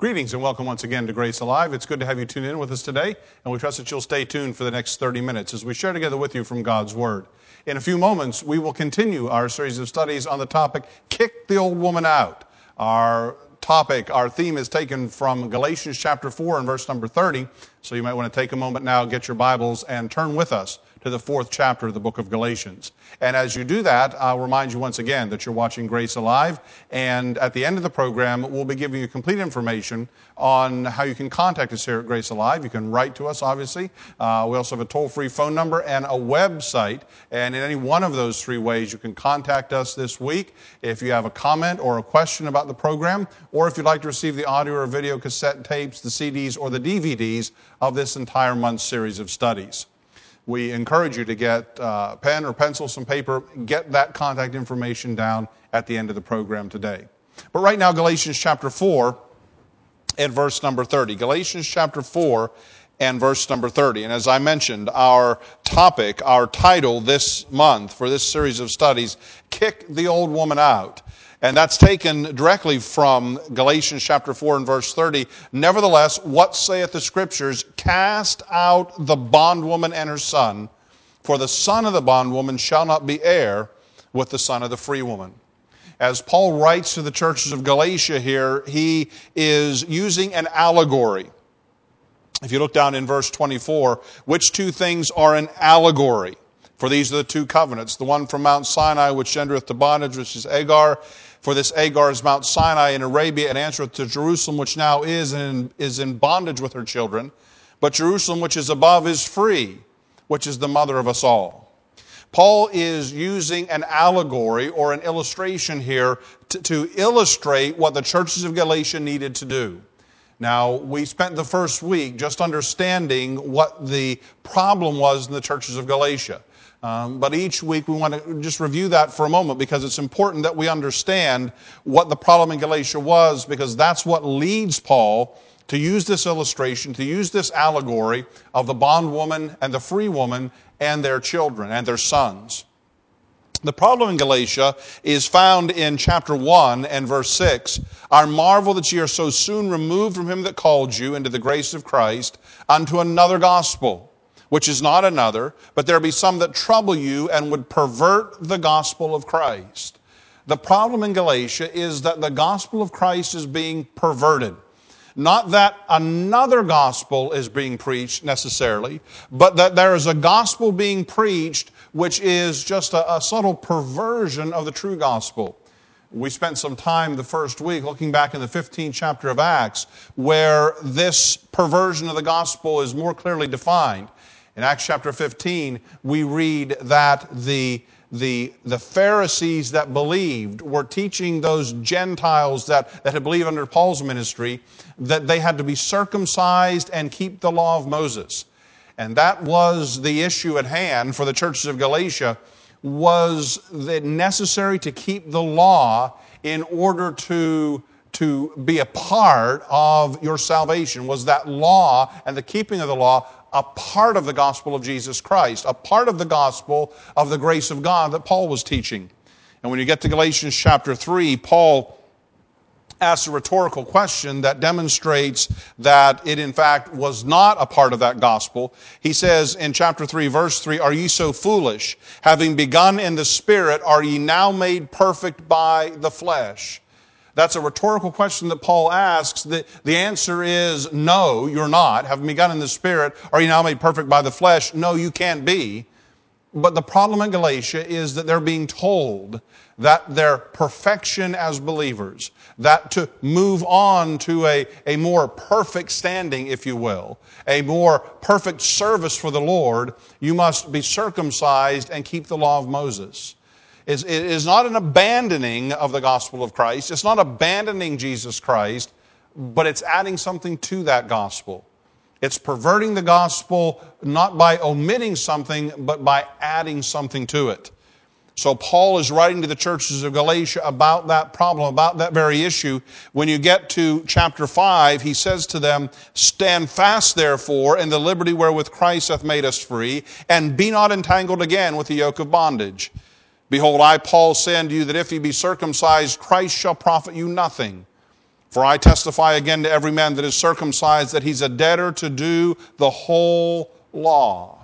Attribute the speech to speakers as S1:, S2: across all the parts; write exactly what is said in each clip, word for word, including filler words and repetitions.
S1: Greetings and welcome once again to Grace Alive. It's good to have you tune in with us today, and we trust that you'll stay tuned for the next thirty minutes as we share together with you from God's Word. In a few moments, we will continue our series of studies on the topic, Kick the Old Woman Out. Our topic, our theme is taken from Galatians chapter four and verse number thirty, so you might want to take a moment now, get your Bibles, and turn with us to the fourth chapter of the book of Galatians. And as you do that, I'll remind you once again that you're watching Grace Alive, and at the end of the program, we'll be giving you complete information on how you can contact us here at Grace Alive. You can write to us, obviously. Uh, we also have a toll-free phone number and a website, and in any one of those three ways, you can contact us this week if you have a comment or a question about the program, or if you'd like to receive the audio or video cassette tapes, the C Ds, or the D V Ds of this entire month's series of studies. We encourage you to get uh, pen or pencil, some paper, get that contact information down at the end of the program today. But right now, Galatians chapter four and verse number thirty. Galatians chapter four and verse number thirty. And as I mentioned, our topic, our title this month for this series of studies, Kick the Old Woman Out. And that's taken directly from Galatians chapter four and verse thirty. Nevertheless, what saith the Scriptures? Cast out the bondwoman and her son, for the son of the bondwoman shall not be heir with the son of the free woman. As Paul writes to the churches of Galatia here, he is using an allegory. If you look down in verse twenty-four, which two things are an allegory? For these are the two covenants, the one from Mount Sinai, which gendereth to bondage, which is Agar. For this Agar is Mount Sinai in Arabia, and answereth to Jerusalem, which now is in, is in bondage with her children. But Jerusalem, which is above, is free, which is the mother of us all. Paul is using an allegory or an illustration here to, to illustrate what the churches of Galatia needed to do. Now, we spent the first week just understanding what the problem was in the churches of Galatia. Um, but each week we want to just review that for a moment because it's important that we understand what the problem in Galatia was, because that's what leads Paul to use this illustration, to use this allegory of the bondwoman and the free woman and their children and their sons. The problem in Galatia is found in chapter one and verse six. I marvel that ye are so soon removed from him that called you into the grace of Christ unto another gospel, which is not another, but there be some that trouble you and would pervert the gospel of Christ. The problem in Galatia is that the gospel of Christ is being perverted. Not that another gospel is being preached necessarily, but that there is a gospel being preached which is just a, a subtle perversion of the true gospel. We spent some time the first week looking back in the fifteenth chapter of Acts, where this perversion of the gospel is more clearly defined. In Acts chapter fifteen, we read that the, the, the Pharisees that believed were teaching those Gentiles that, that had believed under Paul's ministry that they had to be circumcised and keep the law of Moses. And that was the issue at hand for the churches of Galatia. Was it necessary to keep the law in order to, to be a part of your salvation? Was that law and the keeping of the law a part of the gospel of Jesus Christ, a part of the gospel of the grace of God that Paul was teaching? And when you get to Galatians chapter three, Paul asks a rhetorical question that demonstrates that it in fact was not a part of that gospel. He says in chapter three, verse three, are ye so foolish? Having begun in the Spirit, are ye now made perfect by the flesh? That's a rhetorical question that Paul asks. The, the answer is no, you're not. Having begun in the Spirit, are you now made perfect by the flesh? No, you can't be. But the problem in Galatia is that they're being told that their perfection as believers, that to move on to a, a more perfect standing, if you will, a more perfect service for the Lord, you must be circumcised and keep the law of Moses. It is not an abandoning of the gospel of Christ. It's not abandoning Jesus Christ, but it's adding something to that gospel. It's perverting the gospel not by omitting something, but by adding something to it. So Paul is writing to the churches of Galatia about that problem, about that very issue. When you get to chapter five, he says to them, stand fast therefore in the liberty wherewith Christ hath made us free, and be not entangled again with the yoke of bondage. Behold, I, Paul, say unto you that if ye be circumcised, Christ shall profit you nothing. For I testify again to every man that is circumcised that he's a debtor to do the whole law.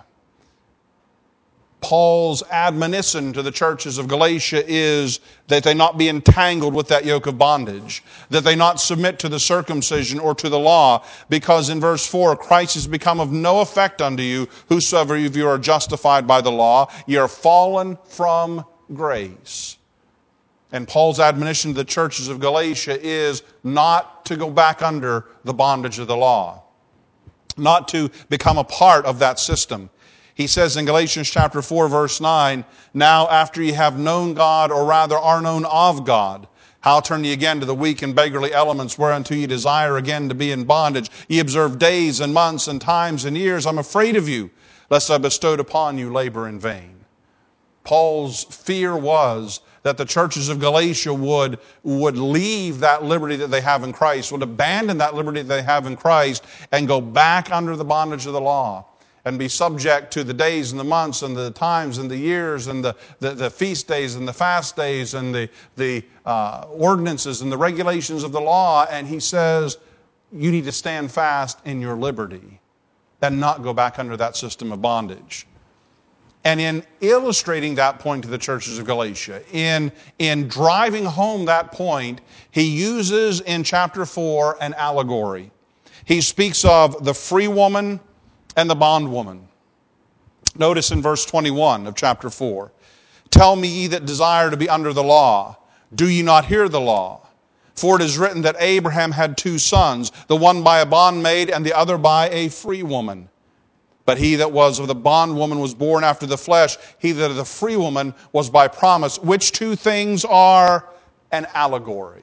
S1: Paul's admonition to the churches of Galatia is that they not be entangled with that yoke of bondage, that they not submit to the circumcision or to the law, because in verse four, Christ has become of no effect unto you, whosoever of you are justified by the law, ye are fallen from grace. And Paul's admonition to the churches of Galatia is not to go back under the bondage of the law, not to become a part of that system. He says in Galatians chapter four, verse nine, now after ye have known God, or rather are known of God, how turn ye again to the weak and beggarly elements whereunto ye desire again to be in bondage? Ye observe days and months and times and years. I'm afraid of you, lest I bestowed upon you labor in vain. Paul's fear was that the churches of Galatia would, would leave that liberty that they have in Christ, would abandon that liberty that they have in Christ, and go back under the bondage of the law, and be subject to the days and the months and the times and the years and the, the, the feast days and the fast days and the, the uh, ordinances and the regulations of the law. And he says, you need to stand fast in your liberty and not go back under that system of bondage. And in illustrating that point to the churches of Galatia, in, in driving home that point, he uses in chapter four an allegory. He speaks of the free woman and the bondwoman. Notice in verse twenty-one of chapter four, tell me ye that desire to be under the law, do ye not hear the law? For it is written that Abraham had two sons, the one by a bondmaid and the other by a free woman. But he that was of the bondwoman was born after the flesh, he that of the free woman was by promise, which two things are an allegory.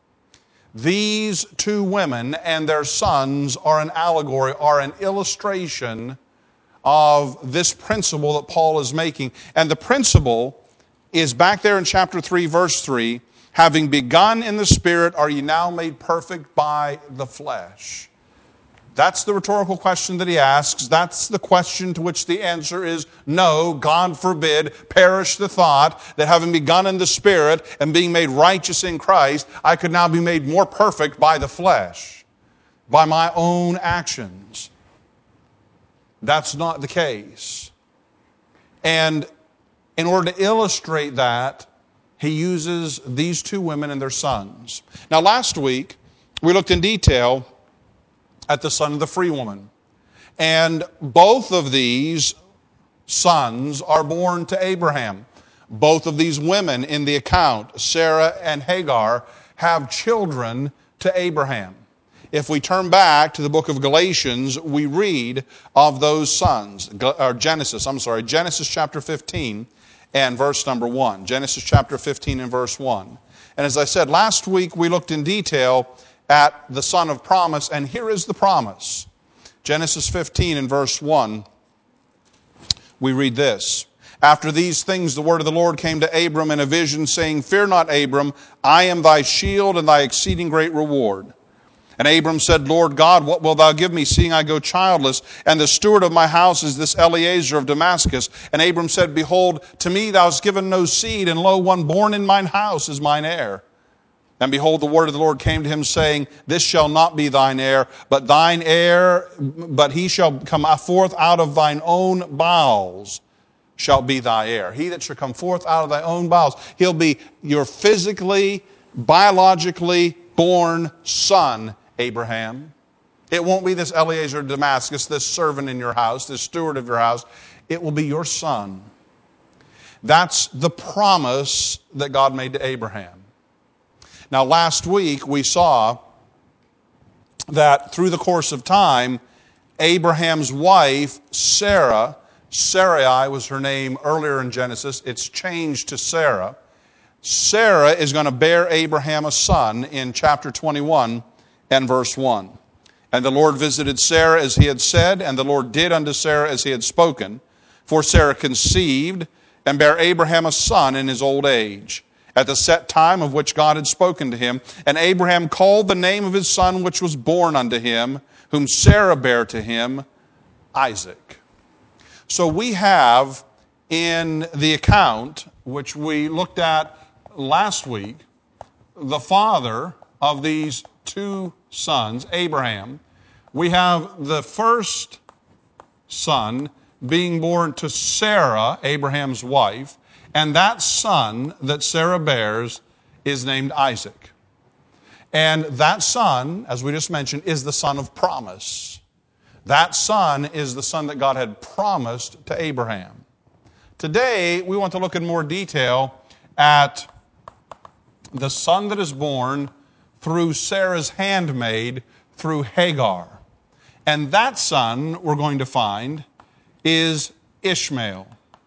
S1: These two women and their sons are an allegory, are an illustration of this principle that Paul is making. And the principle is back there in chapter three, verse three, having begun in the Spirit, are ye now made perfect by the flesh? That's the rhetorical question that he asks. That's the question to which the answer is no, God forbid, perish the thought that having begun in the Spirit and being made righteous in Christ, I could now be made more perfect by the flesh, by my own actions. That's not the case. And in order to illustrate that, he uses these two women and their sons. Now, last week, we looked in detail at the son of the free woman. And both of these sons are born to Abraham. Both of these women in the account, Sarah and Hagar, have children to Abraham. If we turn back to the book of Galatians, we read of those sons, or Genesis, I'm sorry, Genesis chapter fifteen and verse number one. Genesis chapter fifteen and verse one. And as I said, last week we looked in detail at the son of promise, and here is the promise. Genesis fifteen and verse one, we read this. After these things the word of the Lord came to Abram in a vision, saying, fear not, Abram, I am thy shield and thy exceeding great reward. And Abram said, Lord God, what wilt thou give me, seeing I go childless? And the steward of my house is this Eliezer of Damascus. And Abram said, behold, to me thou hast given no seed, and lo, one born in mine house is mine heir. And behold, the word of the Lord came to him, saying, this shall not be thine heir, but thine heir, but he shall come forth out of thine own bowels, shall be thy heir. He that shall come forth out of thy own bowels. He'll be your physically, biologically born son, Abraham. It won't be this Eliezer of Damascus, this servant in your house, this steward of your house. It will be your son. That's the promise that God made to Abraham. Now, last week we saw that through the course of time, Abraham's wife, Sarah, Sarai was her name earlier in Genesis. It's changed to Sarah. Sarah is going to bear Abraham a son in chapter twenty-one and verse one. And the Lord visited Sarah as he had said, and the Lord did unto Sarah as he had spoken. For Sarah conceived and bare Abraham a son in his old age, at the set time of which God had spoken to him. And Abraham called the name of his son which was born unto him, whom Sarah bare to him, Isaac. So we have in the account, which we looked at last week, the father of these two sons, Abraham. We have the first son being born to Sarah, Abraham's wife, and that son that Sarah bears is named Isaac. And that son, as we just mentioned, is the son of promise. That son is the son that God had promised to Abraham. Today, we want to look in more detail at the son that is born through Sarah's handmaid, through Hagar. And that son, we're going to find, is Ishmael.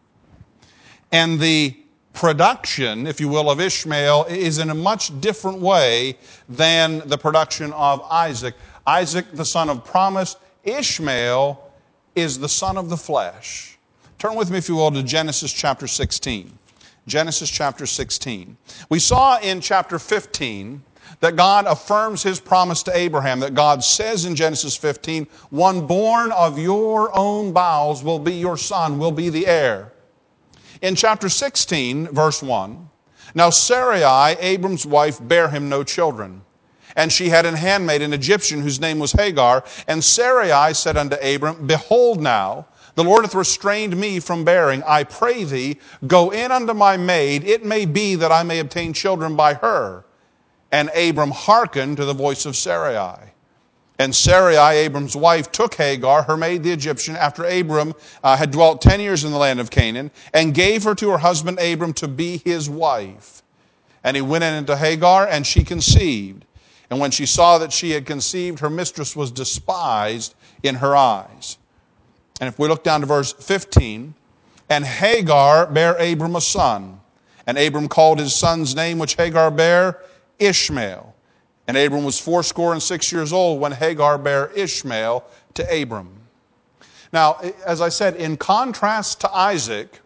S1: And the production, if you will, of Ishmael is in a much different way than the production of Isaac. Isaac, the son of promise. Ishmael is the son of the flesh. Turn with me, if you will, to Genesis chapter sixteen. Genesis chapter sixteen. We saw in chapter fifteen that God affirms His promise to Abraham, that God says in Genesis fifteen, one born of your own bowels will be your son, will be the heir. In chapter sixteen, verse one, now Sarai, Abram's wife, bare him no children. And she had an handmaid, an Egyptian, whose name was Hagar. And Sarai said unto Abram, behold now, the Lord hath restrained me from bearing. I pray thee, go in unto my maid. It may be that I may obtain children by her. And Abram hearkened to the voice of Sarai. And Sarai, Abram's wife, took Hagar, her maid the Egyptian, after Abram uh, had dwelt ten years in the land of Canaan, and gave her to her husband Abram to be his wife. And he went in unto Hagar, and she conceived. And when she saw that she had conceived, her mistress was despised in her eyes. And if we look down to verse fifteen, and Hagar bare Abram a son. And Abram called his son's name, which Hagar bare, Ishmael. And Abram was fourscore and six years old when Hagar bare Ishmael to Abram. Now, as I said, in contrast to Isaac,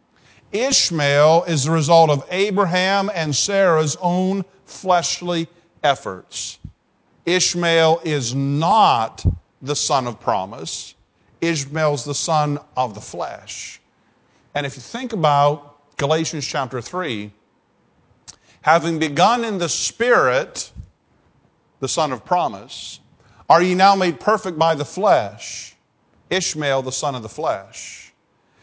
S1: Ishmael is the result of Abraham and Sarah's own fleshly efforts. Ishmael is not the son of promise. Ishmael's the son of the flesh. And if you think about Galatians chapter three, having begun in the spirit, the son of promise, are ye now made perfect by the flesh? Ishmael, the son of the flesh.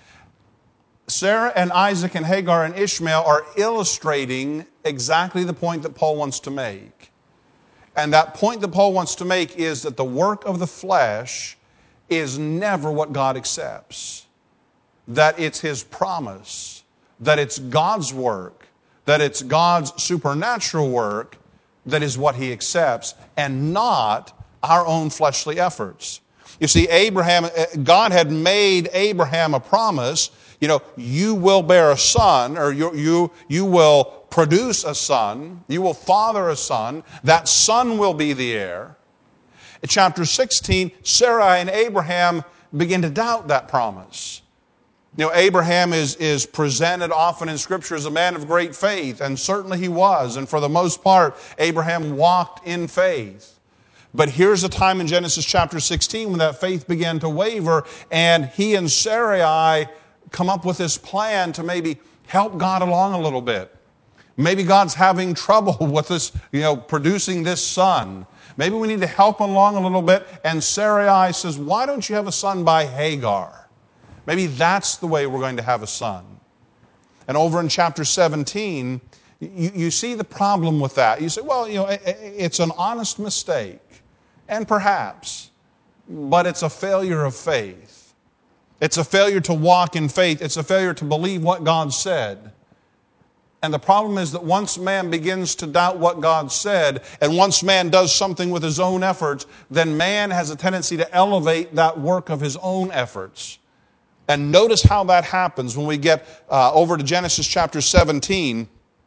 S1: Sarah and Isaac and Hagar and Ishmael are illustrating exactly the point that Paul wants to make. And that point that Paul wants to make is that the work of the flesh is never what God accepts. That it's His promise, that it's God's work, that it's God's supernatural work that is what He accepts, and not our own fleshly efforts. You see, Abraham, God had made Abraham a promise. You know, you will bear a son, or you, you, you will produce a son. You will father a son. That son will be the heir. In chapter sixteen, Sarai and Abraham begin to doubt that promise. You know, Abraham is, is presented often in Scripture as a man of great faith, and certainly he was. And for the most part, Abraham walked in faith. But here's a time in Genesis chapter sixteen when that faith began to waver, and he and Sarai come up with this plan to maybe help God along a little bit. Maybe God's having trouble with this, you know, producing this son. Maybe we need to help him along a little bit. And Sarai says, why don't you have a son by Hagar? Maybe that's the way we're going to have a son. And over in chapter seventeen, you, you see the problem with that. You say, well, you know, it, it's an honest mistake. And perhaps, but it's a failure of faith. It's a failure to walk in faith. It's a failure to believe what God said. And the problem is that once man begins to doubt what God said, and once man does something with his own efforts, then man has a tendency to elevate that work of his own efforts. And notice how that happens when we get uh, over to Genesis chapter seventeen,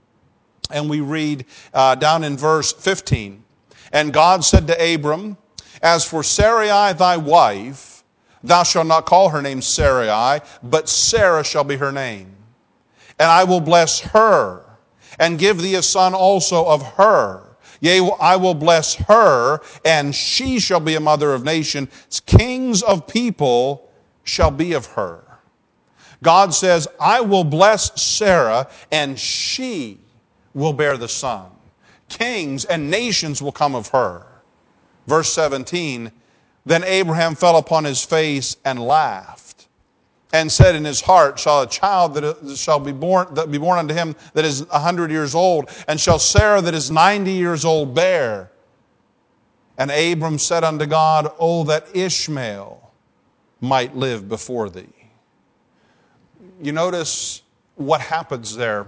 S1: and we read uh, down in verse fifteen. And God said to Abram, as for Sarai thy wife, thou shalt not call her name Sarai, but Sarah shall be her name. And I will bless her, and give thee a son also of her. Yea, I will bless her, and she shall be a mother of nations. Kings of people shall be of her. God says, I will bless Sarah, and she will bear the son. kings and nations will come of her. Verse seventeen, then Abraham fell upon his face and laughed, and said in his heart, shall a child that shall be born that be born unto him that is a hundred years old, and shall Sarah that is ninety years old bear? And Abram said unto God, oh, that Ishmael might live before thee. You notice what happens there.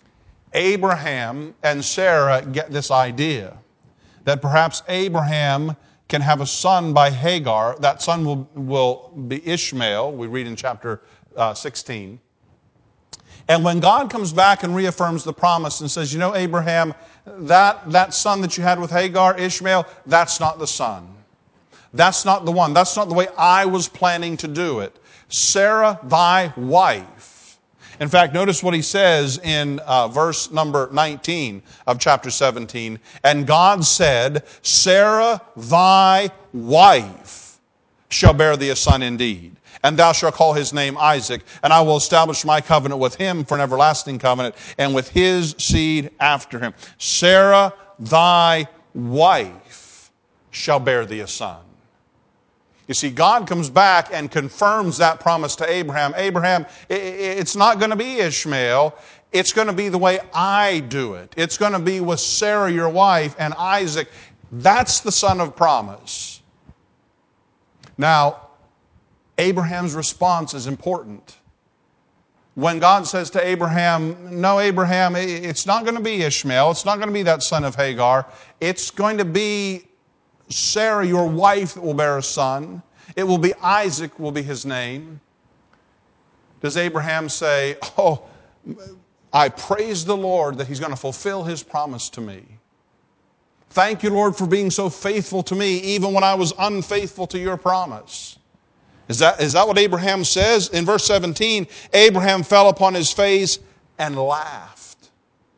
S1: Abraham and Sarah get this idea that perhaps Abraham can have a son by Hagar. That son will, will be Ishmael, we read in chapter uh, sixteen. And when God comes back and reaffirms the promise and says, you know, Abraham, that, that son that you had with Hagar, Ishmael, that's not the son. That's not the one. That's not the way I was planning to do it. Sarah, thy wife. In fact, notice what he says in uh, verse number nineteen of chapter seventeen. And God said, Sarah, thy wife, shall bear thee a son indeed. And thou shalt call his name Isaac, and I will establish my covenant with him for an everlasting covenant, and with his seed after him. Sarah, thy wife, shall bear thee a son. You see, God comes back and confirms that promise to Abraham. Abraham, it's not going to be Ishmael. It's going to be the way I do it. It's going to be with Sarah, your wife, and Isaac. That's the son of promise. Now, Abraham's response is important. When God says to Abraham, no, Abraham, it's not going to be Ishmael. It's not going to be that son of Hagar. It's going to be Sarah, your wife, that will bear a son. It will be Isaac, will be his name. Does Abraham say, oh, I praise the Lord that he's going to fulfill his promise to me. Thank you, Lord, for being so faithful to me, even when I was unfaithful to your promise. Is that, is that what Abraham says? In verse seventeen, Abraham fell upon his face and laughed.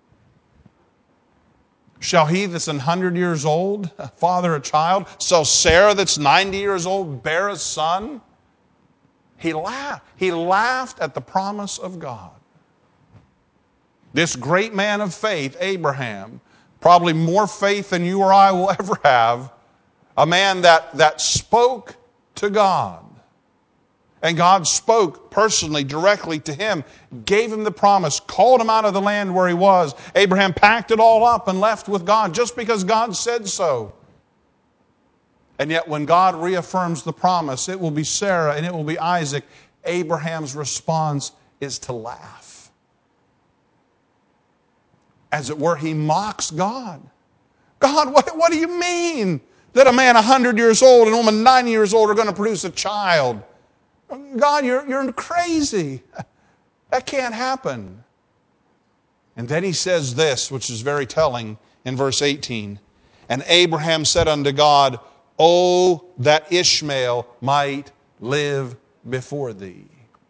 S1: Shall he that's an hundred years old father a child? So Sarah that's ninety years old bear a son? He laughed. He laughed at the promise of God. This great man of faith, Abraham, probably more faith than you or I will ever have, a man that, that spoke to God. And God spoke personally, directly to him, gave him the promise, called him out of the land where he was. Abraham packed it all up and left with God just because God said so. And yet when God reaffirms the promise, it will be Sarah and it will be Isaac, Abraham's response is to laugh. As it were, he mocks God. God, what, what do you mean that a man one hundred years old and a woman ninety years old are going to produce a child? God, you're, you're crazy. That can't happen. And then he says this, which is very telling in verse eighteen. And Abraham said unto God, oh, that Ishmael might live before thee.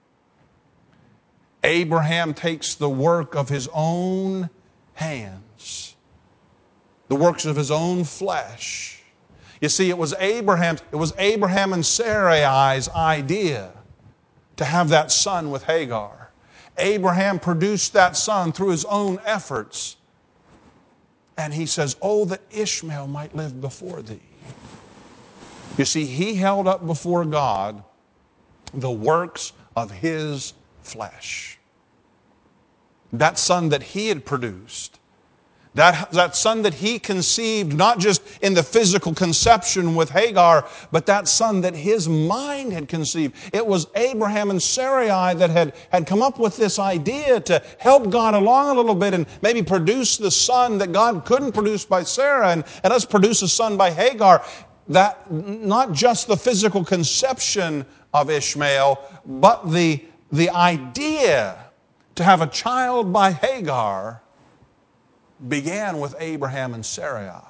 S1: Abraham takes the work of his own hands, the works of his own flesh. You see, it was Abraham, it was Abraham and Sarai's idea to have that son with Hagar. Abraham produced that son through his own efforts. And he says, oh, that Ishmael might live before thee. You see, he held up before God the works of his flesh. That son that he had produced. That, that son that he conceived, not just in the physical conception with Hagar, but that son that his mind had conceived. It was Abraham and Sarai that had, had come up with this idea to help God along a little bit and maybe produce the son that God couldn't produce by Sarah, and, and us produce a son by Hagar. That not just the physical conception of Ishmael, but the, the idea to have a child by Hagar began with Abraham and Sarai.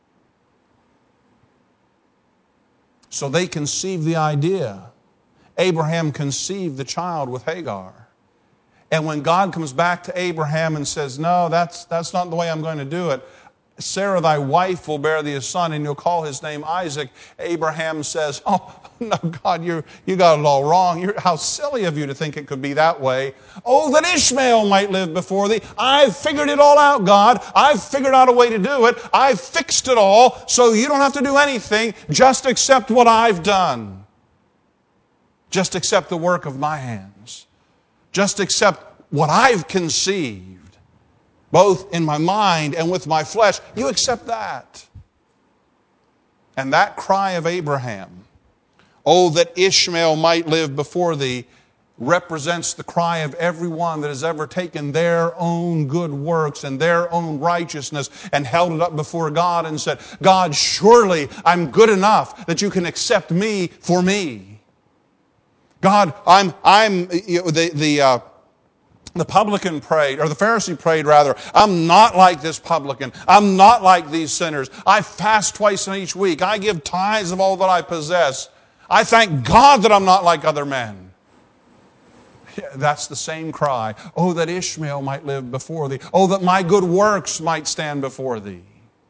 S1: So they conceived the idea. Abraham conceived the child with Hagar. And when God comes back to Abraham and says, no, that's, that's not the way I'm going to do it, Sarah, thy wife, will bear thee a son, and you'll call his name Isaac. Abraham says, oh, no, God, you you got it all wrong. You're, how silly of you to think it could be that way. Oh, that Ishmael might live before thee. I've figured it all out, God. I've figured out a way to do it. I've fixed it all, so you don't have to do anything. Just accept what I've done. Just accept the work of my hands. Just accept what I've conceived, both in my mind and with my flesh. You accept that. And that cry of Abraham, oh, that Ishmael might live before thee, represents the cry of everyone that has ever taken their own good works and their own righteousness and held it up before God and said, God, surely I'm good enough that you can accept me for me. God, I'm, I'm, you know, the, the, uh, The publican prayed, or the Pharisee prayed rather, I'm not like this publican. I'm not like these sinners. I fast twice in each week. I give tithes of all that I possess. I thank God that I'm not like other men. Yeah, that's the same cry. Oh, that Ishmael might live before thee. Oh, that my good works might stand before thee.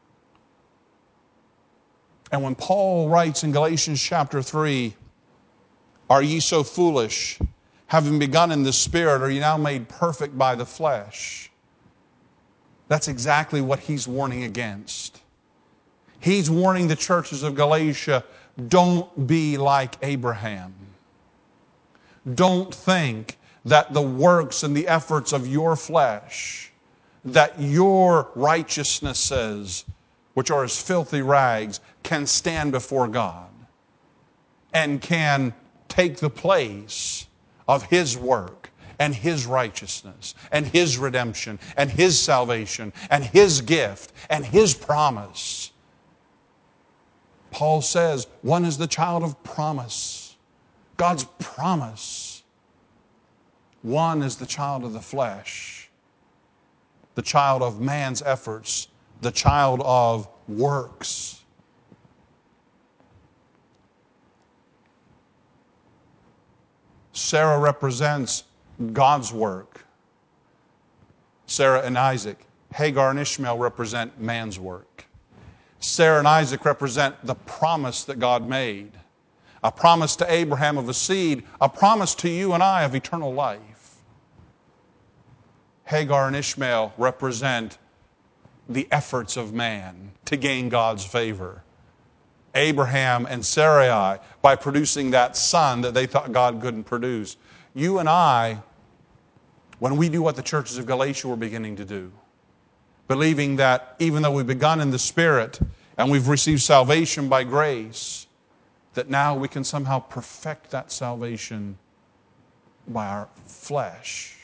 S1: And when Paul writes in Galatians chapter three, are ye so foolish? Having begun in the Spirit, are you now made perfect by the flesh? That's exactly what he's warning against. He's warning the churches of Galatia, don't be like Abraham. Don't think that the works and the efforts of your flesh, that your righteousnesses, which are as filthy rags, can stand before God and can take the place of His work and His righteousness and His redemption and His salvation and His gift and His promise. Paul says one is the child of promise, God's promise. One is the child of the flesh, the child of man's efforts, the child of works. Sarah represents God's work. Sarah and Isaac. Hagar and Ishmael represent man's work. Sarah and Isaac represent the promise that God made. A promise to Abraham of a seed, a promise to you and I of eternal life. Hagar and Ishmael represent the efforts of man to gain God's favor. Abraham and Sarai by producing that son that they thought God couldn't produce. You and I, when we do what the churches of Galatia were beginning to do, believing that even though we've begun in the Spirit and we've received salvation by grace, that now we can somehow perfect that salvation by our flesh.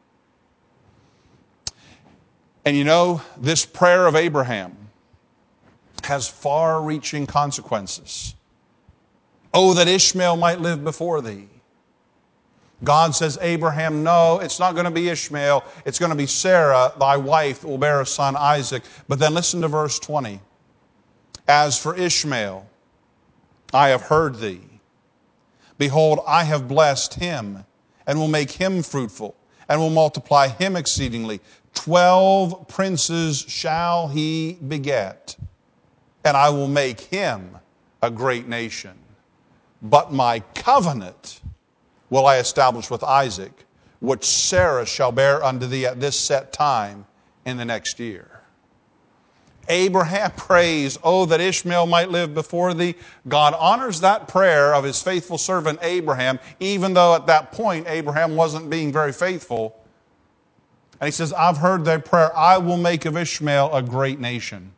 S1: And you know, this prayer of Abraham has far-reaching consequences. Oh, that Ishmael might live before thee. God says, Abraham, no, it's not going to be Ishmael. It's going to be Sarah, thy wife, that will bear a son, Isaac. But then listen to verse twenty. As for Ishmael, I have heard thee. Behold, I have blessed him, and will make him fruitful, and will multiply him exceedingly. Twelve princes shall he beget, and I will make him a great nation. But my covenant will I establish with Isaac, which Sarah shall bear unto thee at this set time in the next year. Abraham prays, oh, that Ishmael might live before thee. God honors that prayer of his faithful servant Abraham, even though at that point Abraham wasn't being very faithful. And he says, I've heard thy prayer. I will make of Ishmael a great nation.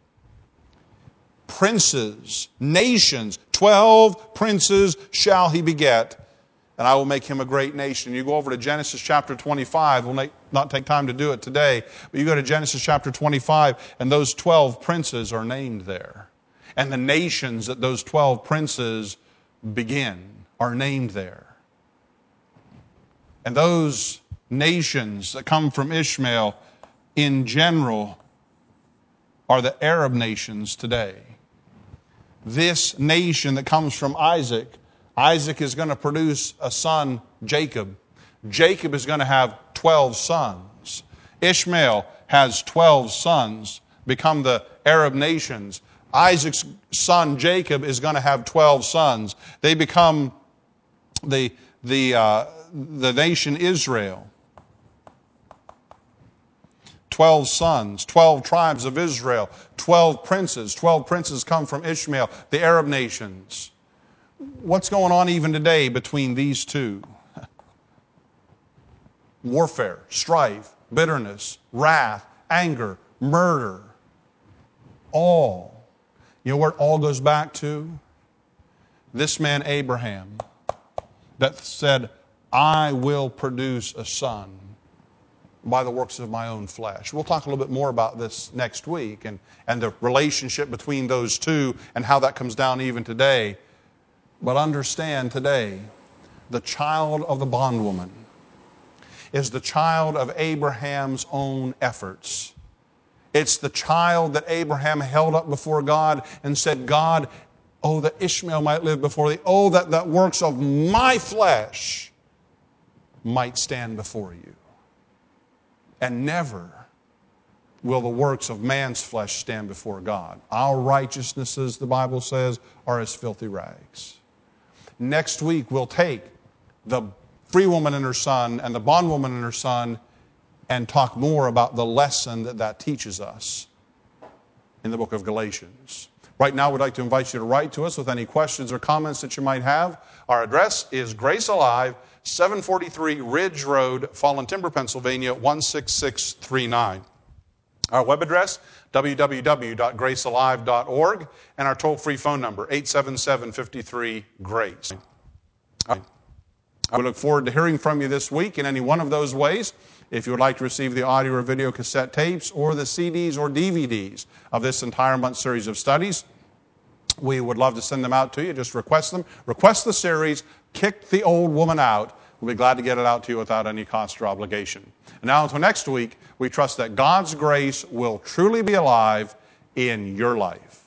S1: Princes, nations, twelve princes shall he beget, and I will make him a great nation. You go over to Genesis chapter twenty-five. We'll not take time to do it today, but you go to Genesis chapter twenty-five, and those twelve princes are named there. And the nations that those twelve princes begin are named there. And those nations that come from Ishmael in general are the Arab nations today. This nation that comes from Isaac, Isaac is going to produce a son, Jacob. Jacob is going to have twelve sons. Ishmael has twelve sons. become the Arab nations. Isaac's son Jacob is going to have twelve sons. They become the, the, uh, the nation Israel. Twelve sons, twelve tribes of Israel, twelve princes. Twelve princes come from Ishmael, the Arab nations. What's going on even today between these two? Warfare, strife, bitterness, wrath, anger, murder. All. You know where it all goes back to? This man Abraham that said, I will produce a son by the works of my own flesh. We'll talk a little bit more about this next week and, and the relationship between those two and how that comes down even today. But understand today, the child of the bondwoman is the child of Abraham's own efforts. It's the child that Abraham held up before God and said, God, oh, that Ishmael might live before thee. Oh, that the works of my flesh might stand before you. And never will the works of man's flesh stand before God. Our righteousnesses, the Bible says, are as filthy rags. Next week, we'll take the free woman and her son and the bondwoman and her son and talk more about the lesson that that teaches us in the book of Galatians. Right now, we'd like to invite you to write to us with any questions or comments that you might have. Our address is Grace Alive, seven forty-three Ridge Road, Fallen Timber, Pennsylvania, one six six three nine. Our web address, w w w dot grace alive dot org, and our toll-free phone number, eight seven seven, five three, GRACE. I look forward to hearing from you this week in any one of those ways. If you would like to receive the audio or video cassette tapes or the C Ds or D V Ds of this entire month series of studies, we would love to send them out to you. Just request them. Request the series, Kick the Old Woman Out. We'll be glad to get it out to you without any cost or obligation. And now until next week, we trust that God's grace will truly be alive in your life.